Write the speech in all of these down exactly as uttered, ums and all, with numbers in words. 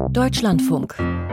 Deutschlandfunk.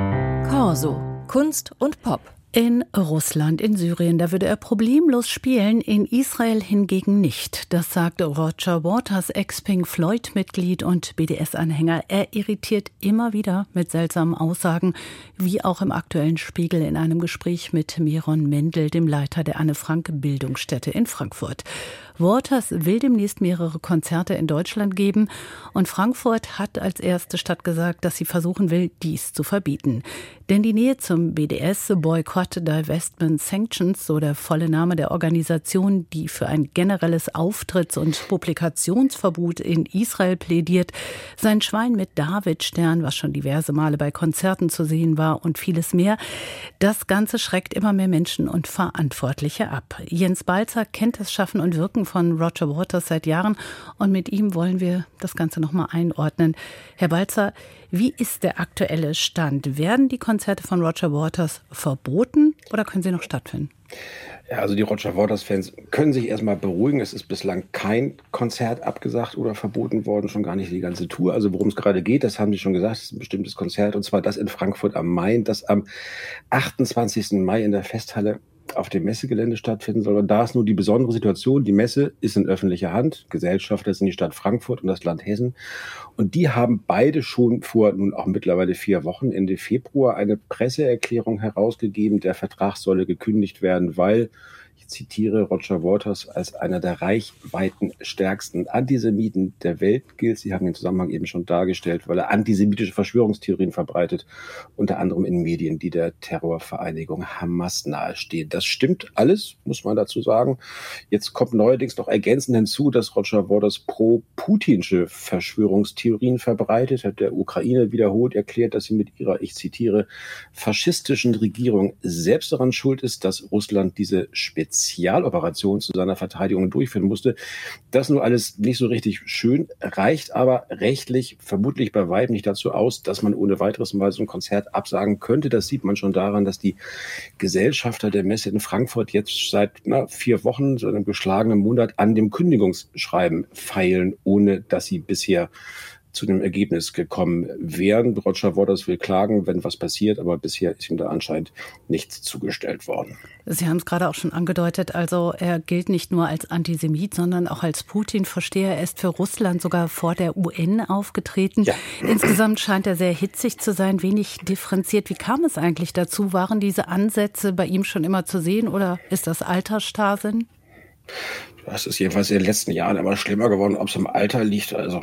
Corso. Kunst und Pop. In Russland, in Syrien, da würde er problemlos spielen, in Israel hingegen nicht. Das sagt Roger Waters, Ex-Pink Floyd-Mitglied und B D S-Anhänger. Er irritiert immer wieder mit seltsamen Aussagen, wie auch im aktuellen Spiegel in einem Gespräch mit Miron Mendel, dem Leiter der Anne-Frank-Bildungsstätte in Frankfurt. Waters will demnächst mehrere Konzerte in Deutschland geben und Frankfurt hat als erste Stadt gesagt, dass sie versuchen will, dies zu verbieten. Denn die Nähe zum B D S, Boycott, Divestment, Sanctions, so der volle Name der Organisation, die für ein generelles Auftritts- und Publikationsverbot in Israel plädiert, sein Schwein mit Davidstern, was schon diverse Male bei Konzerten zu sehen war und vieles mehr. Das Ganze schreckt immer mehr Menschen und Verantwortliche ab. Jens Balzer kennt das Schaffen und Wirken von Roger Waters seit Jahren und mit ihm wollen wir das Ganze nochmal einordnen. Herr Balzer, wie ist der aktuelle Stand? Werden die Konzerte von Roger Waters verboten oder können sie noch stattfinden? Ja, also die Roger Waters-Fans können sich erstmal beruhigen. Es ist bislang kein Konzert abgesagt oder verboten worden, schon gar nicht die ganze Tour. Also worum es gerade geht, das haben Sie schon gesagt, es ist ein bestimmtes Konzert und zwar das in Frankfurt am Main, das am achtundzwanzigsten Mai in der Festhalle auf dem Messegelände stattfinden soll. Und da ist nur die besondere Situation, die Messe ist in öffentlicher Hand, Gesellschafter sind die Stadt Frankfurt und das Land Hessen. Und die haben beide schon vor nun auch mittlerweile vier Wochen, Ende Februar, eine Presseerklärung herausgegeben, der Vertrag solle gekündigt werden, weil, ich zitiere, Roger Waters als einer der reichweitenstärksten Antisemiten der Welt gilt. Sie haben den Zusammenhang eben schon dargestellt, weil er antisemitische Verschwörungstheorien verbreitet, unter anderem in Medien, die der Terrorvereinigung Hamas nahestehen. Das stimmt alles, muss man dazu sagen. Jetzt kommt neuerdings noch ergänzend hinzu, dass Roger Waters pro-putinsche Verschwörungstheorien verbreitet, hat der Ukraine wiederholt erklärt, dass sie mit ihrer, ich zitiere, faschistischen Regierung selbst daran schuld ist, dass Russland diese Spezialoperation zu seiner Verteidigung durchführen musste. Das nur alles nicht so richtig schön, reicht aber rechtlich vermutlich bei weitem nicht dazu aus, dass man ohne weiteres mal so ein Konzert absagen könnte. Das sieht man schon daran, dass die Gesellschafter der Messe in Frankfurt jetzt seit na, vier Wochen, so einem geschlagenen Monat, an dem Kündigungsschreiben feilen, ohne dass sie bisher zu dem Ergebnis gekommen wären. Roger Waters will klagen, wenn was passiert, aber bisher ist ihm da anscheinend nichts zugestellt worden. Sie haben es gerade auch schon angedeutet, also er gilt nicht nur als Antisemit, sondern auch als Putin-Versteher. Er ist für Russland sogar vor der U N aufgetreten. Ja. Insgesamt scheint er sehr hitzig zu sein, wenig differenziert. Wie kam es eigentlich dazu? Waren diese Ansätze bei ihm schon immer zu sehen oder ist das Altersstarrsinn? Das ist jedenfalls in den letzten Jahren immer schlimmer geworden, ob es im Alter liegt. Also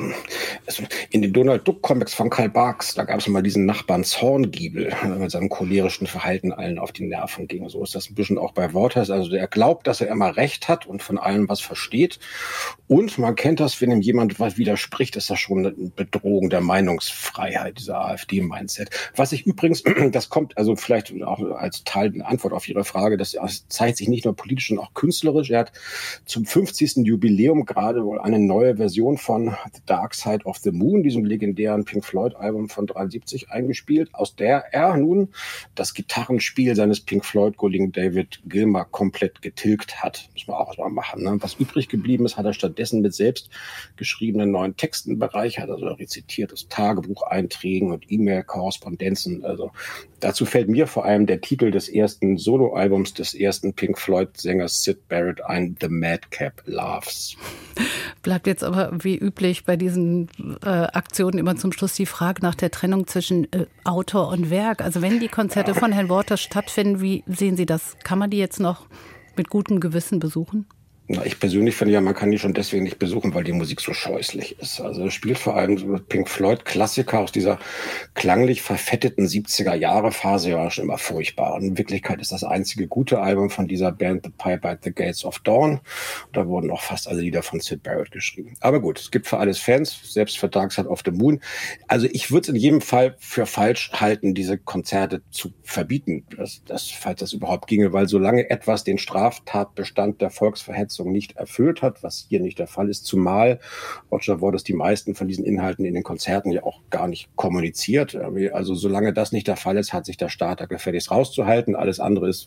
in den Donald Duck Comics von Karl Barks, da gab es mal diesen Nachbarn Zorngiebel, der mit seinem cholerischen Verhalten allen auf die Nerven ging. So ist das ein bisschen auch bei Waters. Also der glaubt, dass er immer Recht hat und von allem was versteht. Und man kennt das, wenn ihm jemand was widerspricht, ist das schon eine Bedrohung der Meinungsfreiheit, dieser AfD-Mindset. Was ich übrigens, das kommt also vielleicht auch als Teil der Antwort auf Ihre Frage, das zeigt sich nicht nur politisch, sondern auch künstlerisch. Er hat zum fünfzigsten Jubiläum gerade wohl eine neue Version von The Dark Side of the Moon, diesem legendären Pink Floyd-Album von dreiundsiebzig, eingespielt, aus der er nun das Gitarrenspiel seines Pink Floyd-Kollegen David Gilmour komplett getilgt hat. Muss man auch mal machen. Ne? Was übrig geblieben ist, hat er stattdessen mit selbst geschriebenen neuen Texten bereichert, also rezitiert aus Tagebucheinträgen und E-Mail-Korrespondenzen. Also dazu fällt mir vor allem der Titel des ersten Soloalbums des ersten Pink Floyd-Sängers Syd Barrett ein, The Madcap Loves. Bleibt jetzt aber wie üblich bei diesen äh, Aktionen immer zum Schluss die Frage nach der Trennung zwischen äh, Autor und Werk. Also wenn die Konzerte von Herrn Waters stattfinden, wie sehen Sie das? Kann man die jetzt noch mit gutem Gewissen besuchen? Na, ich persönlich finde ja, man kann die schon deswegen nicht besuchen, weil die Musik so scheußlich ist. Also es spielt vor allem so Pink Floyd Klassiker aus dieser klanglich verfetteten siebziger-Jahre-Phase, ja schon immer furchtbar. Und in Wirklichkeit ist das einzige gute Album von dieser Band The Piper at the Gates of Dawn. Da wurden auch fast alle Lieder von Syd Barrett geschrieben. Aber gut, es gibt für alles Fans, selbst für Dark Side of the Moon. Also ich würde es in jedem Fall für falsch halten, diese Konzerte zu verbieten, das, das, falls das überhaupt ginge, weil solange etwas den Straftatbestand der Volksverhetzung nicht erfüllt hat, was hier nicht der Fall ist, zumal Roger Waters die meisten von diesen Inhalten in den Konzerten ja auch gar nicht kommuniziert. Also solange das nicht der Fall ist, hat sich der Staat da gefälligst rauszuhalten. Alles andere ist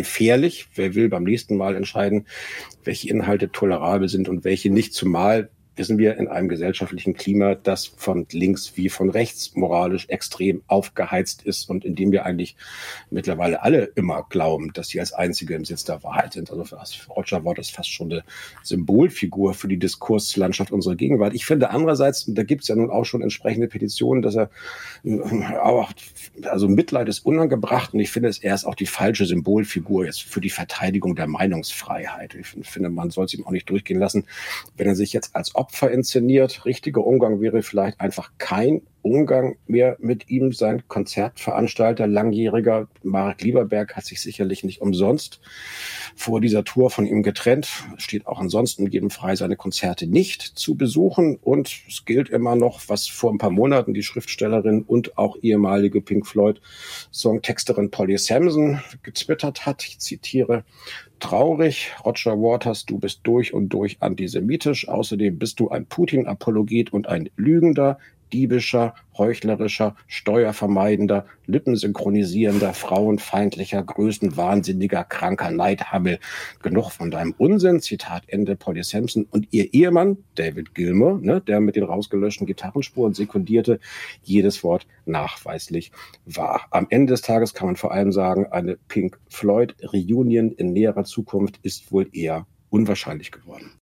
gefährlich. Wer will beim nächsten Mal entscheiden, welche Inhalte tolerabel sind und welche nicht, zumal sind wir in einem gesellschaftlichen Klima, das von links wie von rechts moralisch extrem aufgeheizt ist und in dem wir eigentlich mittlerweile alle immer glauben, dass sie als Einzige im Sitz der Wahrheit sind. Also Roger Waters ist fast schon eine Symbolfigur für die Diskurslandschaft unserer Gegenwart. Ich finde andererseits, da gibt es ja nun auch schon entsprechende Petitionen, dass er auch, also Mitleid ist unangebracht und ich finde, er ist auch die falsche Symbolfigur jetzt für die Verteidigung der Meinungsfreiheit. Ich finde, man soll es ihm auch nicht durchgehen lassen, wenn er sich jetzt als Opfer inszeniert. Richtiger Umgang wäre vielleicht einfach kein Umgang mehr mit ihm. Sein Konzertveranstalter, langjähriger Marek Lieberberg, hat sich sicherlich nicht umsonst vor dieser Tour von ihm getrennt. Es steht auch ansonsten jedem frei, seine Konzerte nicht zu besuchen. Und es gilt immer noch, was vor ein paar Monaten die Schriftstellerin und auch ehemalige Pink Floyd-Songtexterin Polly Samson getwittert hat. Ich zitiere: Traurig, Roger Waters, du bist durch und durch antisemitisch. Außerdem bist du ein Putin-Apologet und ein Lügender, diebischer, heuchlerischer, steuervermeidender, lippensynchronisierender, frauenfeindlicher, größenwahnsinniger, kranker Neidhammel. Genug von deinem Unsinn. Zitat Ende, Polly Samson. Und ihr Ehemann, David Gilmour, ne, der mit den rausgelöschten Gitarrenspuren sekundierte, jedes Wort nachweislich wahr. Am Ende des Tages kann man vor allem sagen, eine Pink Floyd Reunion in näherer Zukunft ist wohl eher unwahrscheinlich geworden.